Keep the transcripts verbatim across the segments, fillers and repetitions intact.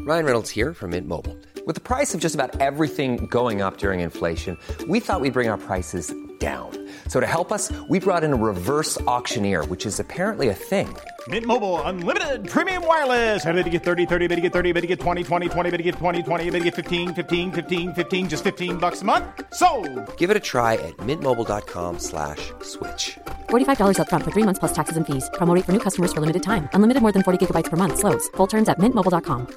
Ryan Reynolds here from Mint Mobile. With the price of just about everything going up during inflation, we thought we'd bring our prices down. So to help us, we brought in a reverse auctioneer, which is apparently a thing. Mint Mobile Unlimited Premium Wireless. How to get thirty, thirty, how to get thirty, how to get twenty, twenty, twenty, how to get twenty, twenty, how to get fifteen, fifteen, fifteen, fifteen, just fifteen bucks a month? Sold! Give it a try at mintmobile.com slash switch. forty-five dollars up front for three months plus taxes and fees. Promo rate for new customers for limited time. Unlimited more than forty gigabytes per month. Slows full terms at mint mobile dot com.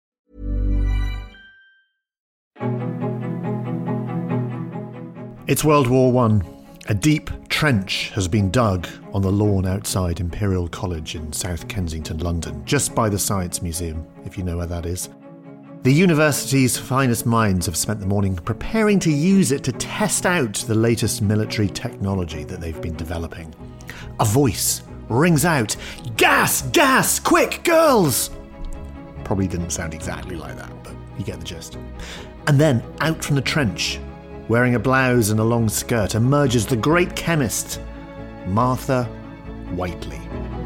It's World War One. A deep trench has been dug on the lawn outside Imperial College in South Kensington, London, just by the Science Museum, if you know where that is. The university's finest minds have spent the morning preparing to use it to test out the latest military technology that they've been developing. A voice rings out, "Gas! Gas! Quick, girls!" Probably didn't sound exactly like that, but you get the gist. And then, out from the trench, wearing a blouse and a long skirt, emerges the great chemist, Martha Whiteley.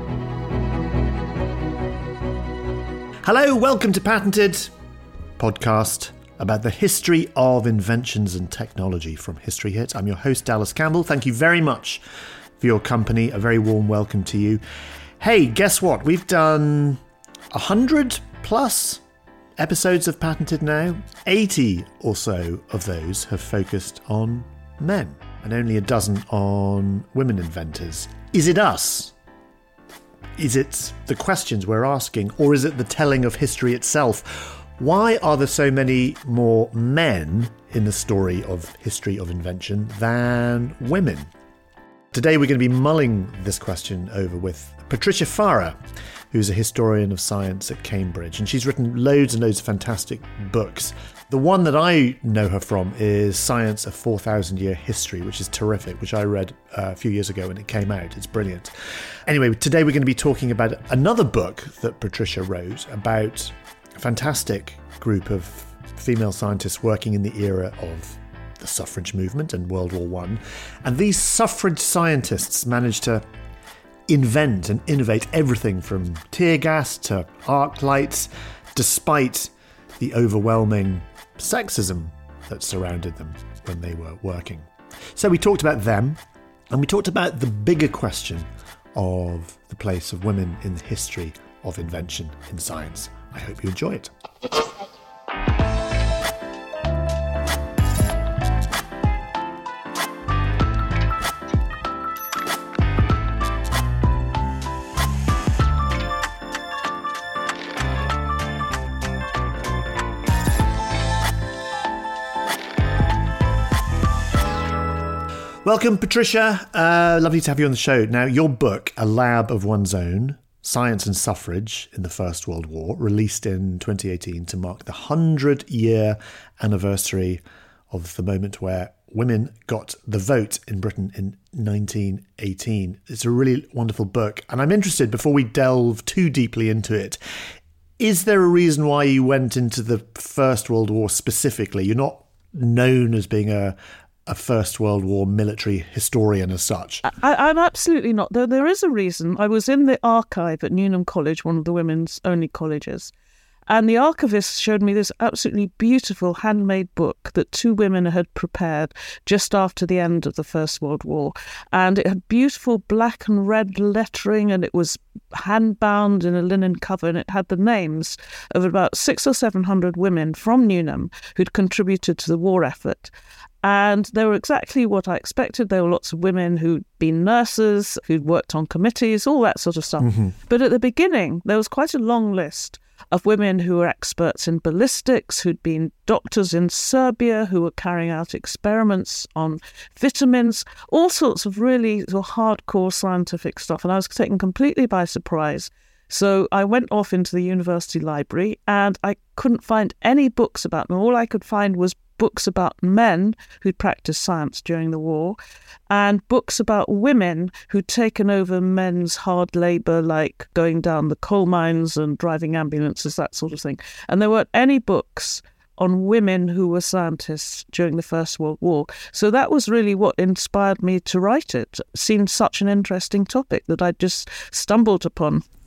Hello, welcome to Patented, podcast about the history of inventions and technology from History Hit. I'm your host, Dallas Campbell. Thank you very much for your company. A very warm welcome to you. Hey, guess what? We've done a hundred plus episodes of Patented now. eighty or so of those have focused on men, and only a dozen on women inventors. Is it us? Is it the questions we're asking, or is it the telling of history itself? Why are there so many more men in the story of history of invention than women? Today we're going to be mulling this question over with Patricia Farah, who's a historian of science at Cambridge, and she's written loads and loads of fantastic books. The one that I know her from is Science: A four thousand year History, which is terrific, which I read uh, a few years ago when it came out. It's brilliant. Anyway, today we're going to be talking about another book that Patricia wrote about a fantastic group of female scientists working in the era of the suffrage movement and World War One. And these suffrage scientists managed to invent and innovate everything from tear gas to arc lights, despite the overwhelming sexism that surrounded them when they were working. So we talked about them, and we talked about the bigger question of the place of women in the history of invention in science. I hope you enjoy it. Welcome, Patricia. Uh, lovely to have you on the show. Now, your book, A Lab of One's Own, Science and Suffrage in the First World War, released in twenty eighteen to mark the hundred-year anniversary of the moment where women got the vote in Britain in nineteen eighteen. It's a really wonderful book. And I'm interested, before we delve too deeply into it, is there a reason why you went into the First World War specifically? You're not known as being a a First World War military historian as such. I, I'm absolutely not. There, there is a reason. I was in the archive at Newnham College, one of the women's only colleges, and the archivist showed me this absolutely beautiful handmade book that two women had prepared just after the end of the First World War. And it had beautiful black and red lettering, and it was hand-bound in a linen cover, and it had the names of about six or seven hundred women from Newnham who'd contributed to the war effort. And they were exactly what I expected. There were lots of women who'd been nurses, who'd worked on committees, all that sort of stuff. Mm-hmm. But at the beginning, there was quite a long list of women who were experts in ballistics, who'd been doctors in Serbia, who were carrying out experiments on vitamins, all sorts of really sort of hardcore scientific stuff. And I was taken completely by surprise. So I went off into the university library and I couldn't find any books about them. All I could find was books about men who'd practiced science during the war and books about women who'd taken over men's hard labour, like going down the coal mines and driving ambulances, that sort of thing. And there weren't any books on women who were scientists during the First World War. So that was really what inspired me to write it. It seemed such an interesting topic that I just stumbled upon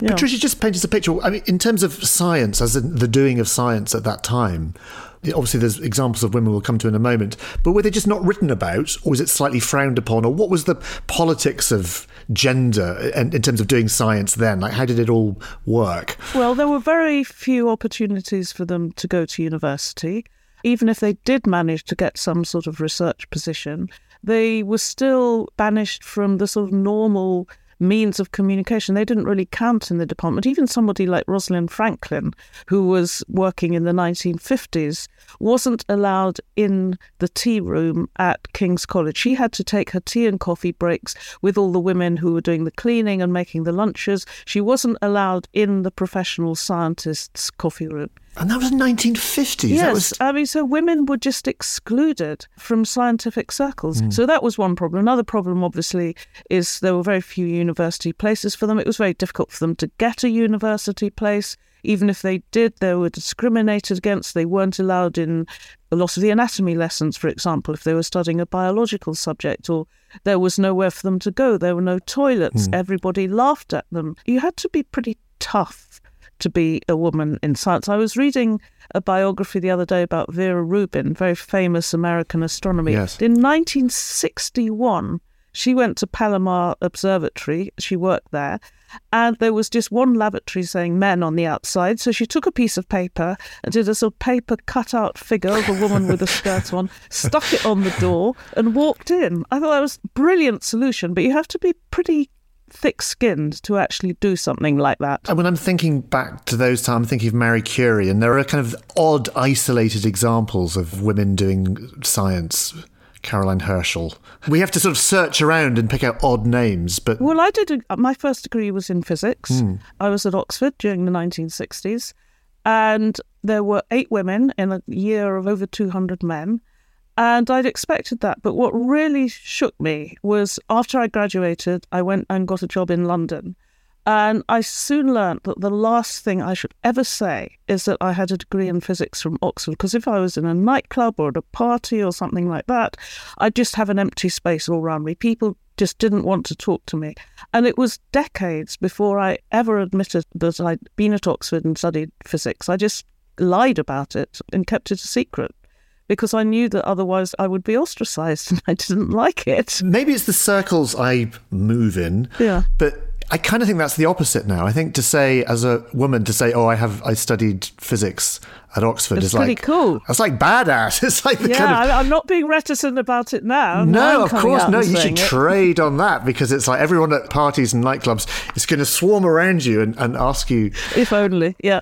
Yeah. Patricia just painted us a picture. I mean, in terms of science, as in the doing of science at that time, obviously there's examples of women we'll come to in a moment, but were they just not written about, or was it slightly frowned upon, or what was the politics of gender in, in terms of doing science then? Like, how did it all work? Well, there were very few opportunities for them to go to university. Even if they did manage to get some sort of research position, they were still banished from the sort of normal means of communication. They didn't really count in the department. Even somebody like Rosalind Franklin, who was working in the nineteen fifties, wasn't allowed in the tea room at King's College. She had to take her tea and coffee breaks with all the women who were doing the cleaning and making the lunches. She wasn't allowed in the professional scientists' coffee room. And that was nineteen fifties. Yes, that was... I mean, so women were just excluded from scientific circles. Mm. So that was one problem. Another problem, obviously, is there were very few university places for them. It was very difficult for them to get a university place. Even if they did, they were discriminated against. They weren't allowed in a lot of the anatomy lessons, for example, if they were studying a biological subject, or there was nowhere for them to go. There were no toilets. Mm. Everybody laughed at them. You had to be pretty tough to be a woman in science. I was reading a biography the other day about Vera Rubin, very famous American astronomer. Yes. In nineteen sixty-one, she went to Palomar Observatory. She worked there. And there was just one lavatory saying men on the outside. So she took a piece of paper and did a sort of paper cut-out figure of a woman with a skirt on, stuck it on the door and walked in. I thought that was a brilliant solution, but you have to be pretty thick-skinned to actually do something like that. And when I'm thinking back to those times, I'm thinking of Marie Curie, and there are kind of odd, isolated examples of women doing science. Caroline Herschel. We have to sort of search around and pick out odd names, but... Well, I did... A, my first degree was in physics. Mm. I was at Oxford during the nineteen sixties, and there were eight women in a year of over two hundred men, and I'd expected that. But what really shook me was after I graduated, I went and got a job in London. And I soon learnt that the last thing I should ever say is that I had a degree in physics from Oxford, because if I was in a nightclub or at a party or something like that, I'd just have an empty space all around me. People just didn't want to talk to me. And it was decades before I ever admitted that I'd been at Oxford and studied physics. I just lied about it and kept it a secret, because I knew that otherwise I would be ostracised and I didn't like it. Maybe it's the circles I move in, yeah. but I kind of think that's the opposite now. I think to say, as a woman, to say, oh, I have I studied physics at Oxford it's is pretty like... cool. That's like badass. It's like the yeah, kind of... I'm not being reticent about it now. No, of course, no. You should it. trade on that, because it's like everyone at parties and nightclubs is going to swarm around you and, and ask you... If only, yeah.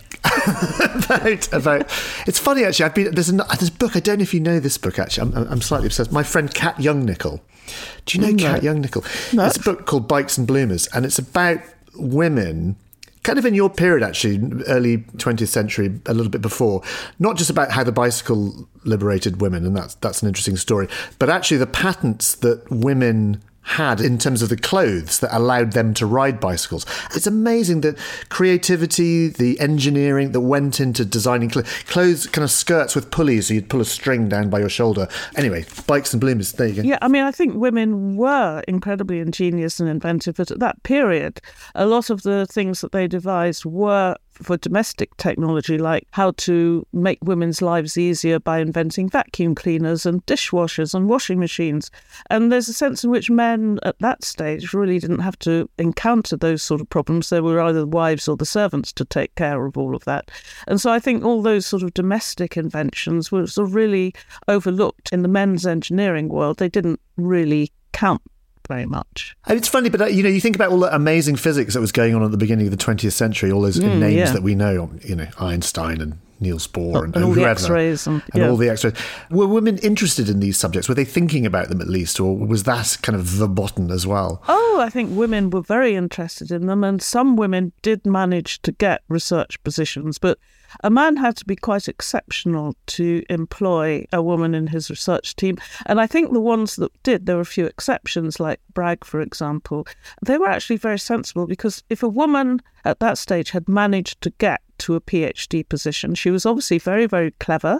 about, about... It's funny, actually. I've been... There's a, there's a book, I don't know if you know this book, actually. I'm, I'm slightly obsessed. My friend Kat Youngnickel. Do you know no. Kat Youngnickel? No. It's a book called Bikes and Bloomers, and it's about women... kind of in your period, actually, early twentieth century, a little bit before, not just about how the bicycle liberated women, and that's that's an interesting story, but actually the patents that women had in terms of the clothes that allowed them to ride bicycles. It's amazing that creativity, the engineering that went into designing cl- clothes, kind of skirts with pulleys, so you'd pull a string down by your shoulder. Anyway, Bikes and Bloomers, there you go. Yeah, I mean, I think women were incredibly ingenious and inventive, but at that period, a lot of the things that they devised were for domestic technology, like how to make women's lives easier by inventing vacuum cleaners and dishwashers and washing machines. And there's a sense in which men at that stage really didn't have to encounter those sort of problems. There were either the wives or the servants to take care of all of that. And so I think all those sort of domestic inventions were sort of really overlooked in the men's engineering world. They didn't really count very much. And it's funny, but uh, you know, you think about all the amazing physics that was going on at the beginning of the twentieth century, all those mm, names yeah. that we know, you know, Einstein and Niels Bohr oh, and, and all whoever, the X-rays and, and yeah. all the X-rays. Were women interested in these subjects? Were they thinking about them at least, or was that kind of verboten as well? Oh, I think women were very interested in them, and some women did manage to get research positions, but a man had to be quite exceptional to employ a woman in his research team. And I think the ones that did, there were a few exceptions, like Bragg, for example. They were actually very sensible, because if a woman at that stage had managed to get to a PhD position, she was obviously very, very clever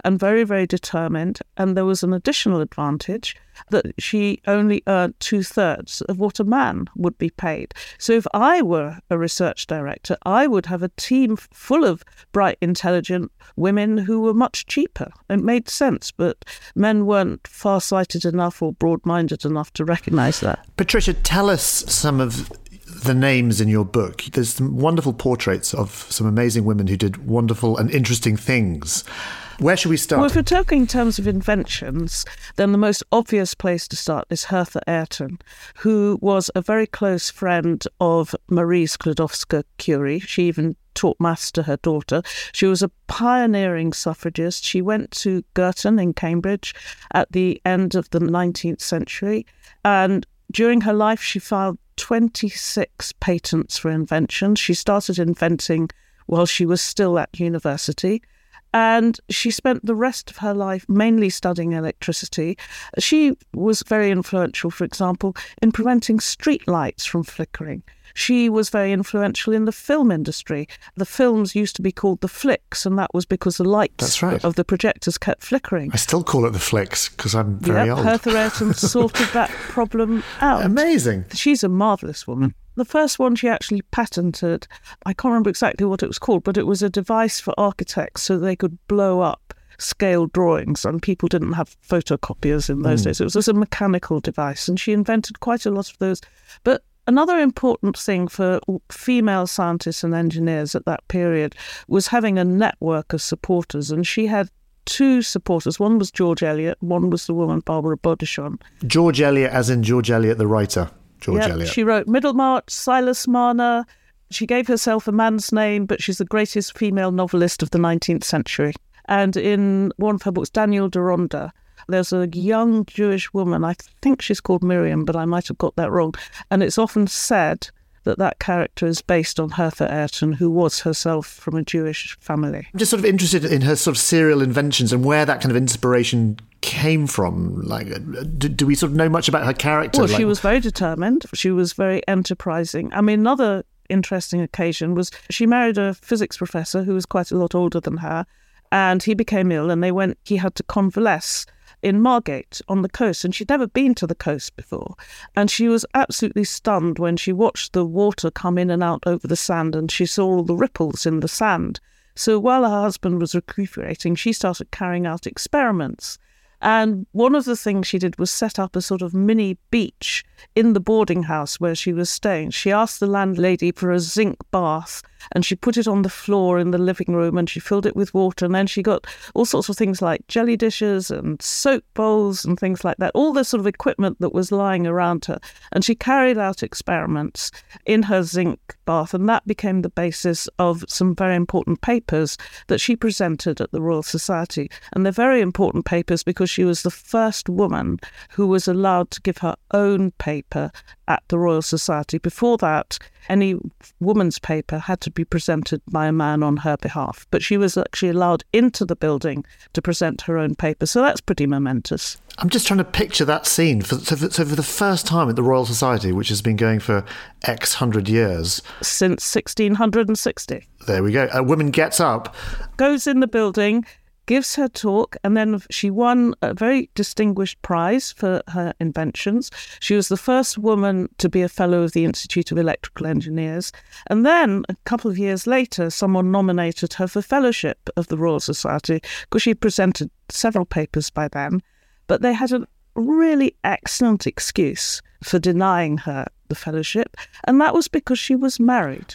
and very, very determined. And there was an additional advantage that she only earned two-thirds of what a man would be paid. So if I were a research director, I would have a team full of bright, intelligent women who were much cheaper. It made sense, but men weren't far-sighted enough or broad-minded enough to recognise that. Patricia, tell us some of the names in your book. There's some wonderful portraits of some amazing women who did wonderful and interesting things. Where should we start? Well, if we're talking in terms of inventions, then the most obvious place to start is Hertha Ayrton, who was a very close friend of Marie Sklodowska-Curie. She even taught maths to her daughter. She was a pioneering suffragist. She went to Girton in Cambridge at the end of the nineteenth century, and during her life she filed twenty-six patents for inventions. She started inventing while she was still at university. And she spent the rest of her life mainly studying electricity. She was very influential, for example, in preventing street lights from flickering. She was very influential in the film industry. The films used to be called the flicks, and that was because the lights That's right. of the projectors kept flickering. I still call it the flicks because I'm very yep, old. Hertha Ayrton sorted that problem out. Amazing. She's a marvellous woman. The first one she actually patented, I can't remember exactly what it was called, but it was a device for architects so they could blow up scale drawings, and people didn't have photocopiers in those mm. days. It was just a mechanical device, and she invented quite a lot of those. But another important thing for female scientists and engineers at that period was having a network of supporters, and she had two supporters. One was George Eliot, one was the woman Barbara Bodichon. George Eliot as in George Eliot, the writer. George yep, Eliot. She wrote Middlemarch, Silas Marner. She gave herself a man's name, but she's the greatest female novelist of the nineteenth century. And in one of her books, Daniel Deronda, there's a young Jewish woman, I think she's called Miriam, but I might have got that wrong. And it's often said that that character is based on Hertha Ayrton, who was herself from a Jewish family. I'm just sort of interested in her sort of serial inventions and where that kind of inspiration came from. Like, do, do we sort of know much about her character? Well, like... she was very determined. She was very enterprising. I mean, another interesting occasion was she married a physics professor who was quite a lot older than her, and he became ill, and they went. He had to convalesce in Margate on the coast, and she'd never been to the coast before. And she was absolutely stunned when she watched the water come in and out over the sand, and she saw all the ripples in the sand. So while her husband was recuperating, she started carrying out experiments. And one of the things she did was set up a sort of mini beach in the boarding house where she was staying. She asked the landlady for a zinc bath, and she put it on the floor in the living room, and she filled it with water. And then she got all sorts of things like jelly dishes and soap bowls and things like that, all the sort of equipment that was lying around her. And she carried out experiments in her zinc bath, and that became the basis of some very important papers that she presented at the Royal Society. And they're very important papers because she was the first woman who was allowed to give her own paper at the Royal Society. Before that, any woman's paper had to be presented by a man on her behalf. But she was actually allowed into the building to present her own paper. So that's pretty momentous. I'm just trying to picture that scene. For, so, for, so for the first time at the Royal Society, which has been going for X hundred years. Since sixteen sixty. There we go. A woman gets up. Goes in the building, gives her talk, and then she won a very distinguished prize for her inventions. She was the first woman to be a fellow of the Institute of Electrical Engineers. And then, a couple of years later, someone nominated her for fellowship of the Royal Society because she presented several papers by then. But they had a really excellent excuse for denying her the fellowship, and that was because she was married.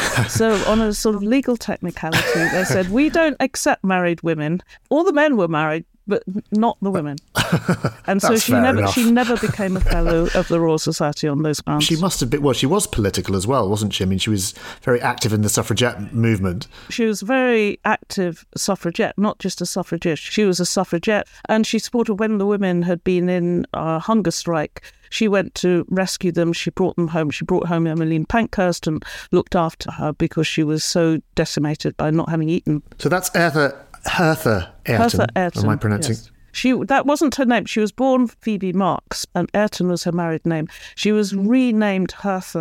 So on a sort of legal technicality, they said, we don't accept married women. All the men were married, but not the women. And so she never enough. she never became a fellow of the Royal Society on those grounds. She must have been, well, she was political as well, wasn't she? I mean, she was very active in the suffragette movement. She was a very active suffragette, not just a suffragist. She was a suffragette, and she supported when the women had been in a hunger strike. She went to rescue them. She brought them home. She brought home Emmeline Pankhurst and looked after her because she was so decimated by not having eaten. So that's Hertha, Hertha Ayrton. Hertha Ayrton. Am I pronouncing? Yes. She, that wasn't her name. She was born Phoebe Marks, and Ayrton was her married name. She was renamed Hertha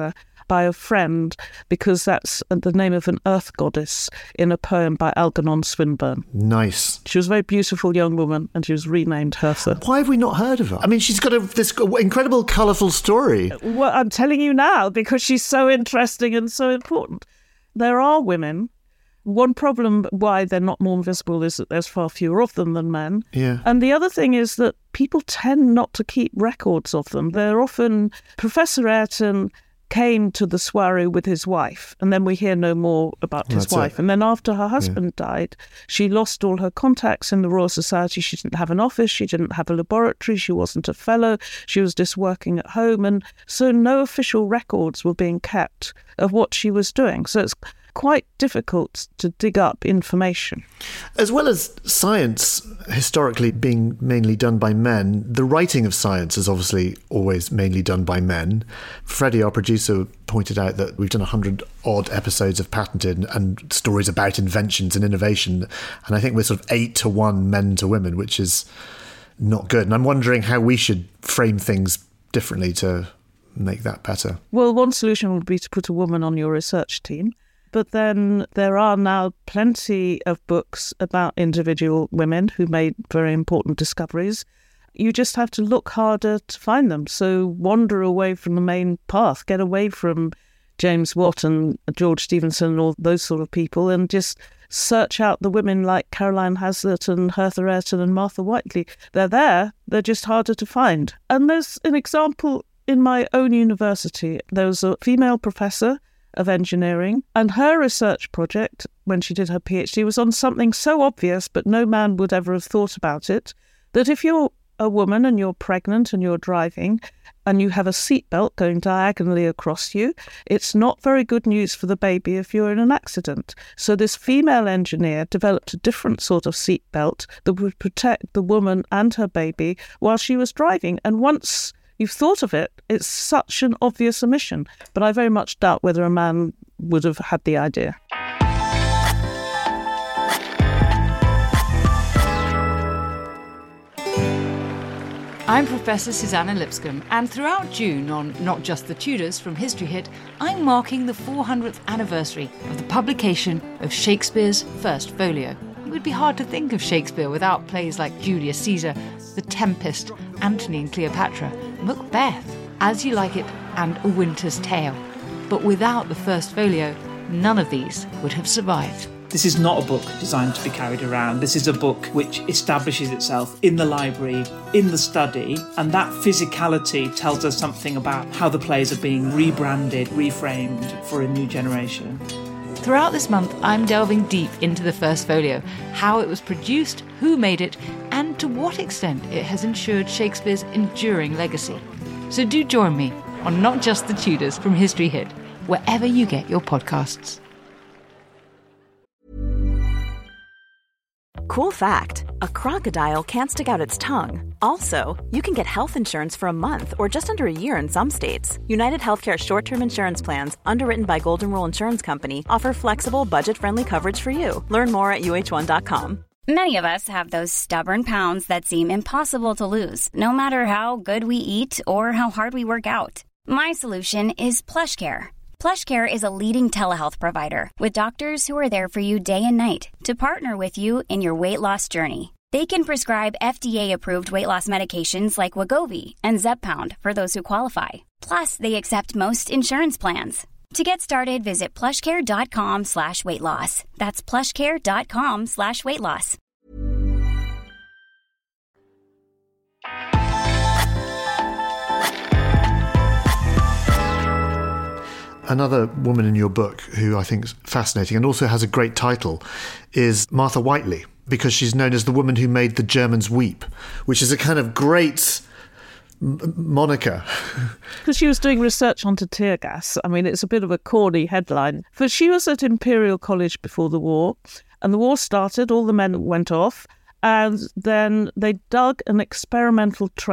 by a friend because that's the name of an earth goddess in a poem by Algernon Swinburne. Nice. She was a very beautiful young woman and she was renamed Hertha. Why have we not heard of her? I mean, she's got a, this incredible, colourful story. Well, I'm telling you now because she's so interesting and so important. There are women. One problem why they're not more visible is that there's far fewer of them than men. Yeah. And the other thing is that people tend not to keep records of them. They're often... Professor Ayrton came to the soiree with his wife, and then we hear no more about his That's wife. it. And then after her husband yeah. died, she lost all her contacts in the Royal Society. She didn't have an office. She didn't have a laboratory. She wasn't a fellow. She was just working at home. And so no official records were being kept of what she was doing. So it's quite difficult to dig up information. As well as science historically being mainly done by men, the writing of science is obviously always mainly done by men. Freddie, our producer, pointed out that we've done a hundred odd episodes of Patented and stories about inventions and innovation, and I think we're sort of eight to one men to women, which is not good. And I'm wondering how we should frame things differently to make that better. Well, one solution would be to put a woman on your research team. But then there are now plenty of books about individual women who made very important discoveries. You just have to look harder to find them. So wander away from the main path, get away from James Watt and George Stephenson and all those sort of people, and just search out the women like Caroline Hazlitt and Hertha Ayrton and Martha Whiteley. They're there, they're just harder to find. And there's an example in my own university. There was a female professor of engineering, and her research project, when she did her PhD, was on something so obvious, but no man would ever have thought about it, that if you're a woman and you're pregnant and you're driving and you have a seatbelt going diagonally across you, it's not very good news for the baby if you're in an accident. So this female engineer developed a different sort of seatbelt that would protect the woman and her baby while she was driving. And once you've thought of it, it's such an obvious omission. But I very much doubt whether a man would have had the idea. I'm Professor Susanna Lipscomb, and throughout June on Not Just the Tudors from History Hit, I'm marking the four hundredth anniversary of the publication of Shakespeare's First Folio. It would be hard to think of Shakespeare without plays like Julius Caesar, The Tempest, Antony and Cleopatra, Macbeth, As You Like It, and A Winter's Tale. But without the First Folio, none of these would have survived. This is not a book designed to be carried around. This is a book which establishes itself in the library, in the study, and that physicality tells us something about how the plays are being rebranded, reframed for a new generation. Throughout this month, I'm delving deep into the First Folio, how it was produced, who made it, and to what extent it has ensured Shakespeare's enduring legacy. So do join me on Not Just the Tudors from History Hit, wherever you get your podcasts. Cool fact, a crocodile can't stick out its tongue. Also, you can get health insurance for a month or just under a year in some states. United Healthcare short-term insurance plans, underwritten by Golden Rule Insurance Company, offer flexible, budget-friendly coverage for you. Learn more at U H one dot com. Many of us have those stubborn pounds that seem impossible to lose, no matter how good we eat or how hard we work out. My solution is PlushCare. PlushCare is a leading telehealth provider with doctors who are there for you day and night to partner with you in your weight loss journey. They can prescribe F D A-approved weight loss medications like Wegovy and Zepbound for those who qualify. Plus, they accept most insurance plans. To get started, visit plushcare.com slash weight loss. That's plushcare.com slash weight loss. Another woman in your book who I think is fascinating and also has a great title is Martha Whiteley, because she's known as the woman who made the Germans weep, which is a kind of great m- moniker. Because she was doing research onto tear gas. I mean, it's a bit of a corny headline. But she was at Imperial College before the war, and the war started, all the men went off, and then they dug an experimental trench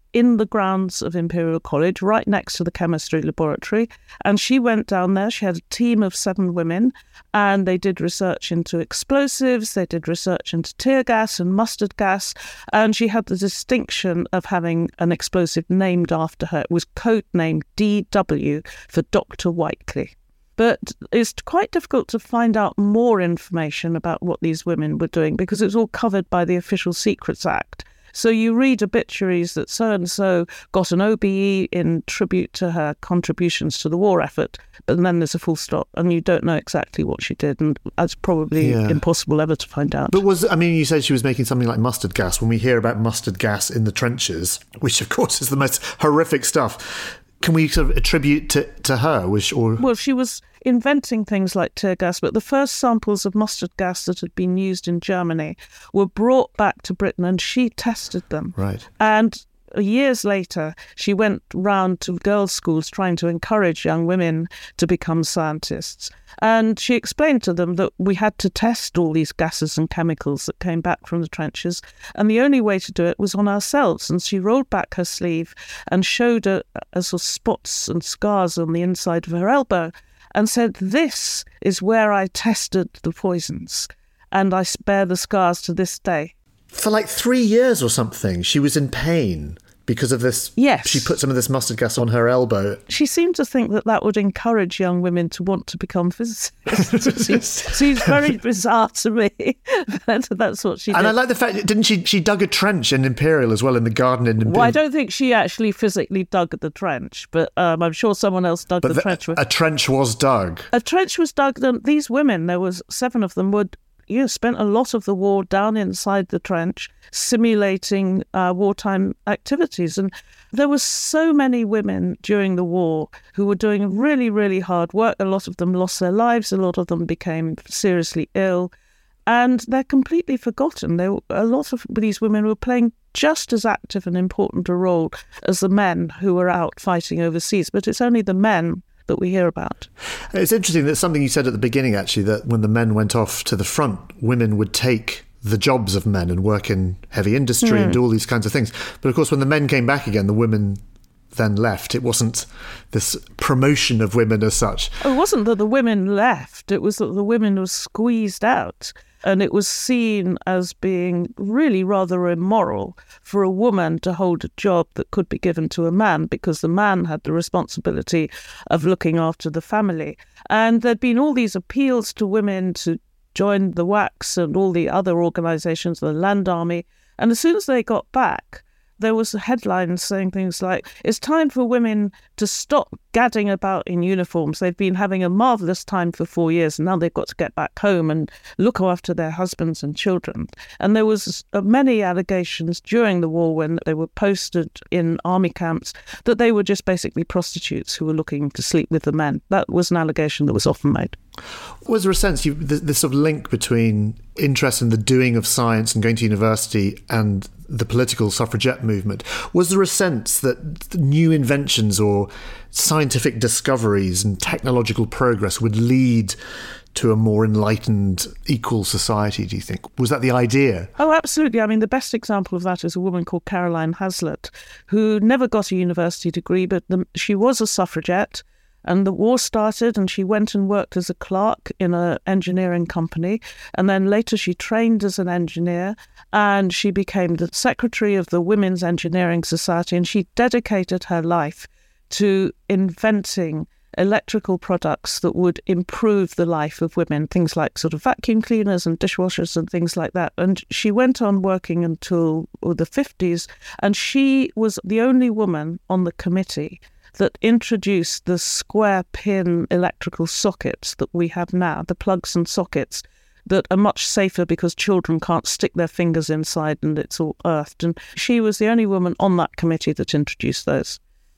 in the grounds of Imperial College, right next to the chemistry laboratory. And she went down there. She had a team of seven women, and they did research into explosives. They did research into tear gas and mustard gas. And she had the distinction of having an explosive named after her. It was codenamed D W for Doctor Whiteley. But it's quite difficult to find out more information about what these women were doing because it's all covered by the Official Secrets Act. So you read obituaries that so-and-so got an O B E in tribute to her contributions to the war effort, and then there's a full stop, and you don't know exactly what she did, and that's probably yeah. impossible ever to find out. But was, I mean, you said she was making something like mustard gas. When we hear about mustard gas in the trenches, which of course is the most horrific stuff, can we sort of attribute to, to her? Was, or... Well, she was inventing things like tear gas, but the first samples of mustard gas that had been used in Germany were brought back to Britain, and she tested them. Right. And years later, she went round to girls' schools trying to encourage young women to become scientists. And she explained to them that we had to test all these gases and chemicals that came back from the trenches, and the only way to do it was on ourselves. And she rolled back her sleeve and showed a, a sort of spots and scars on the inside of her elbow and said, "This is where I tested the poisons, and I bear the scars to this day." For like three years or something, she was in pain because of this. Yes. She put some of this mustard gas on her elbow. She seemed to think that that would encourage young women to want to become physicists. It seems, seems very bizarre to me. But that's what she did. And I like the fact, didn't she, she dug a trench in Imperial as well, in the garden in Imperial? Well, I don't think she actually physically dug the trench, but um, I'm sure someone else dug but the, the trench. A trench was dug. A trench was dug. And these women, there was seven of them, would you know, spent a lot of the war down inside the trench simulating uh, wartime activities. And there were so many women during the war who were doing really, really hard work. A lot of them lost their lives. A lot of them became seriously ill. And they're completely forgotten. They, a lot of these women were playing just as active and important a role as the men who were out fighting overseas. But it's only the men that we hear about. It's interesting that something you said at the beginning, actually, that when the men went off to the front, women would take the jobs of men and work in heavy industry mm. and do all these kinds of things. But of course, when the men came back again, the women then left. It wasn't this promotion of women as such. It wasn't that the women left. It was that the women were squeezed out. And it was seen as being really rather immoral for a woman to hold a job that could be given to a man, because the man had the responsibility of looking after the family. And there'd been all these appeals to women to join the W A C S and all the other organisations, the Land Army. And as soon as they got back, there was a headline saying things like, "It's time for women to stop gadding about in uniforms. They've been having a marvellous time for four years and now they've got to get back home and look after their husbands and children." And there was uh, many allegations during the war when they were posted in army camps that they were just basically prostitutes who were looking to sleep with the men. That was an allegation that was often made. Was there a sense, you, this, this sort of link between interest in the doing of science and going to university and the political suffragette movement? Was there a sense that new inventions or scientific discoveries and technological progress would lead to a more enlightened, equal society, do you think? Was that the idea? Oh, absolutely. I mean, the best example of that is a woman called Caroline Hazlitt, who never got a university degree, but the, she was a suffragette. And the war started and she went and worked as a clerk in an engineering company. And then later she trained as an engineer and she became the secretary of the Women's Engineering Society. And she dedicated her life to inventing electrical products that would improve the life of women, things like sort of vacuum cleaners and dishwashers and things like that. And she went on working until the fifties. And she was the only woman on the committee that introduced the square pin electrical sockets that we have now, the plugs and sockets that are much safer because children can't stick their fingers inside and it's all earthed. And she was the only woman on that committee that introduced those.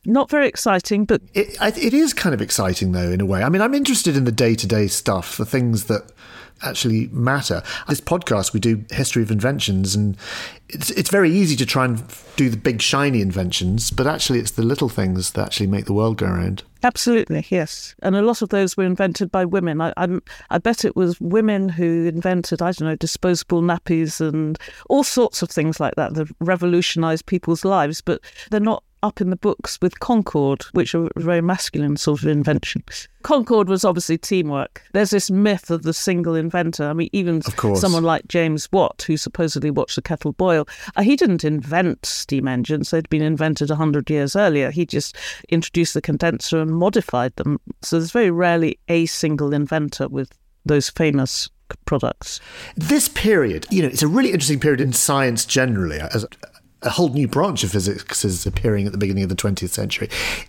Not very exciting, but... It, it is kind of exciting, though, in a way. I mean, I'm interested in the day-to-day stuff, the things that actually matter. This podcast, we do history of inventions, and it's it's very easy to try and do the big, shiny inventions, but actually it's the little things that actually make the world go around. Absolutely, yes. And a lot of those were invented by women. I, I, I bet it was women who invented, I don't know, disposable nappies and all sorts of things like that that revolutionised people's lives, but they're not up in the books with Concorde, which are a very masculine sort of invention. Concorde was obviously teamwork. There's this myth of the single inventor. I mean, even someone like James Watt, who supposedly watched the kettle boil, uh, he didn't invent steam engines. They'd been invented one hundred years earlier. He just introduced the condenser and modified them. So there's very rarely a single inventor with those famous products. This period, you know, it's a really interesting period in science generally, as a whole new branch of physics is appearing at the beginning of the twentieth century.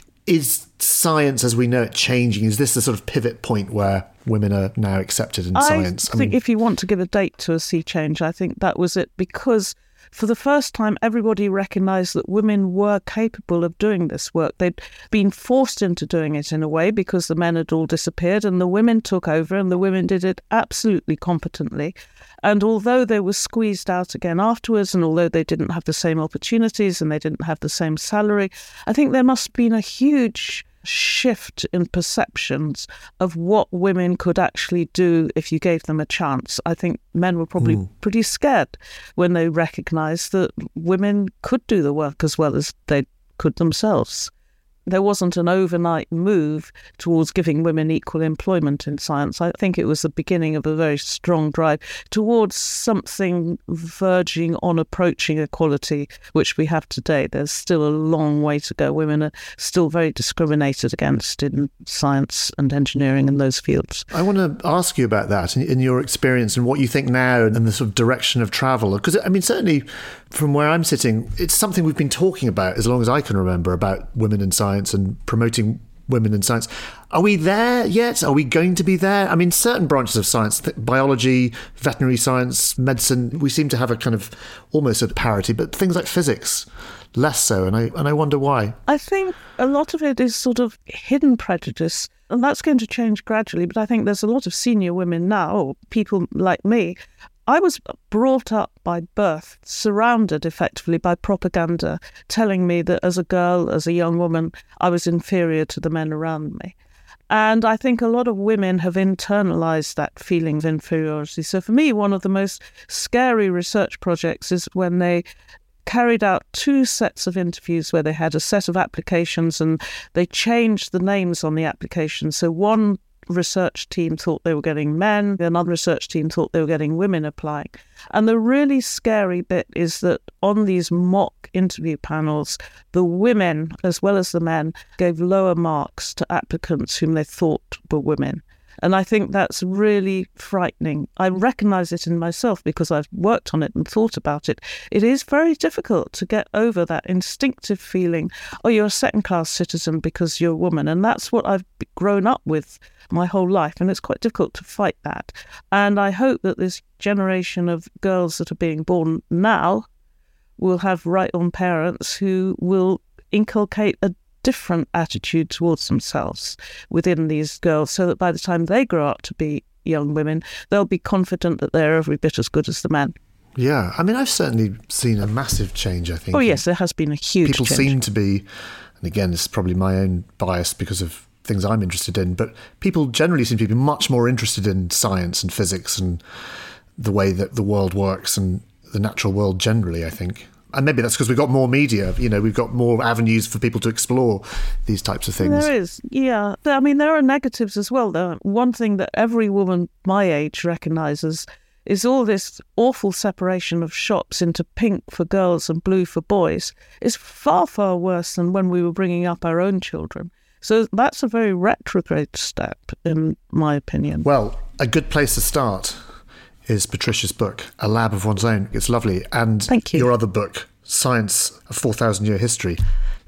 Is science as we know it changing? Is this the sort of pivot point where women are now accepted in I science? I think mean, if you want to give a date to a sea change, I think that was it, because for the first time, everybody recognised that women were capable of doing this work. They'd been forced into doing it in a way because the men had all disappeared, and the women took over, and the women did it absolutely competently. And although they were squeezed out again afterwards, and although they didn't have the same opportunities and they didn't have the same salary, I think there must have been a huge shift in perceptions of what women could actually do if you gave them a chance. I think men were probably mm. pretty scared when they recognised that women could do the work as well as they could themselves. There wasn't an overnight move towards giving women equal employment in science. I think it was the beginning of a very strong drive towards something verging on approaching equality, which we have today. There's still a long way to go. Women are still very discriminated against in science and engineering and those fields. I want to ask you about that in your experience and what you think now and the sort of direction of travel. Because, I mean, certainly from where I'm sitting, it's something we've been talking about as long as I can remember, about women in science and promoting women in science. Are we there yet? Are we going to be there? I mean, certain branches of science, biology, veterinary science, medicine, we seem to have a kind of almost a parity, but things like physics, less so. And I and I wonder why. I think a lot of it is sort of hidden prejudice, and that's going to change gradually. But I think there's a lot of senior women now, or people like me. I was brought up by birth, surrounded effectively by propaganda, telling me that as a girl, as a young woman, I was inferior to the men around me. And I think a lot of women have internalised that feeling of inferiority. So for me, one of the most scary research projects is when they carried out two sets of interviews where they had a set of applications and they changed the names on the applications. So one research team thought they were getting men, another research team thought they were getting women applying. And the really scary bit is that on these mock interview panels, the women, as well as the men, gave lower marks to applicants whom they thought were women. And I think that's really frightening. I recognise it in myself because I've worked on it and thought about it. It is very difficult to get over that instinctive feeling, oh, you're a second-class citizen because you're a woman. And that's what I've grown up with my whole life. And it's quite difficult to fight that. And I hope that this generation of girls that are being born now will have right-on parents who will inculcate a different attitude towards themselves within these girls, so that by the time they grow up to be young women, they'll be confident that they're every bit as good as the men. Yeah, I mean, I've certainly seen a massive change, I think. Oh, yes, there has been a huge People change. seem to be, and again, this is probably my own bias because of things I'm interested in, but people generally seem to be much more interested in science and physics and the way that the world works and the natural world generally, I think. And maybe that's because we've got more media, you know, we've got more avenues for people to explore these types of things. There is, yeah. I mean, there are negatives as well, though. One thing that every woman my age recognises is all this awful separation of shops into pink for girls and blue for boys is far, far worse than when we were bringing up our own children. So that's a very retrograde step, in my opinion. Well, a good place to start is Patricia's book, A Lab of One's Own. It's lovely. And Thank you. Your other book, Science, A four thousand year History.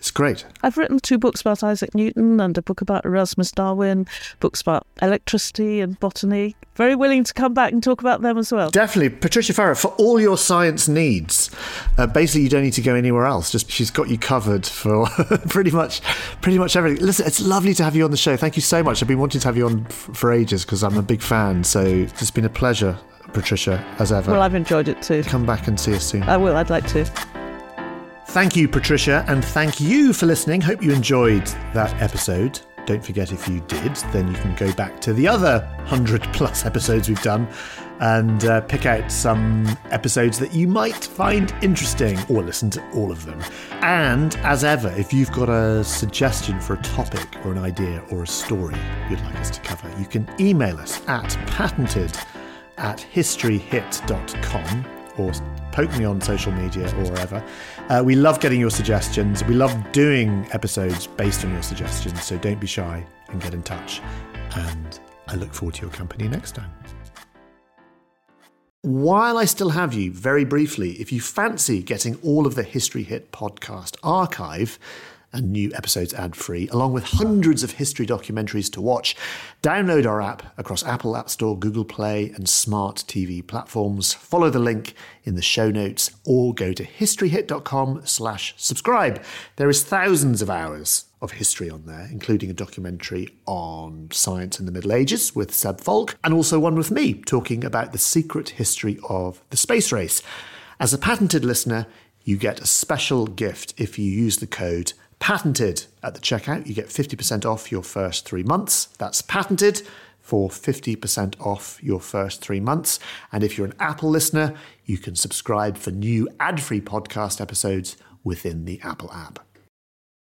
It's great. I've written two books about Isaac Newton and a book about Erasmus Darwin, books about electricity and botany. Very willing to come back and talk about them as well. Definitely. Patricia Farrar, for all your science needs, uh, basically you don't need to go anywhere else. Just she's got you covered for pretty much pretty much everything. Listen, it's lovely to have you on the show. Thank you so much. I've been wanting to have you on f- for ages because I'm a big fan. So it's been a pleasure, Patricia, as ever. Well, I've enjoyed it too. Come back and see us soon. I will. I'd like to. Thank you, Patricia, and thank you for listening. Hope you enjoyed that episode. Don't forget, if you did, then you can go back to the other one hundred plus episodes we've done and uh, pick out some episodes that you might find interesting, or listen to all of them. And as ever, if you've got a suggestion for a topic or an idea or a story you'd like us to cover, you can email us at patented at historyhit dot com or poke me on social media or wherever. Uh, we love getting your suggestions. We love doing episodes based on your suggestions, so don't be shy and get in touch. And I look forward to your company next time. While I still have you, very briefly, if you fancy getting all of the History Hit podcast archive and new episodes ad-free, along with hundreds of history documentaries to watch, download our app across Apple App Store, Google Play and smart T V platforms. Follow the link in the show notes or go to historyhit.com slash subscribe. There is thousands of hours of history on there, including a documentary on science in the Middle Ages with Seb Falk, and also one with me talking about the secret history of the space race. As a patented listener, you get a special gift if you use the code patented at the checkout. You get fifty percent off your first three months. That's patented for fifty percent off your first three months. And if you're an Apple listener, you can subscribe for new ad-free podcast episodes within the Apple app.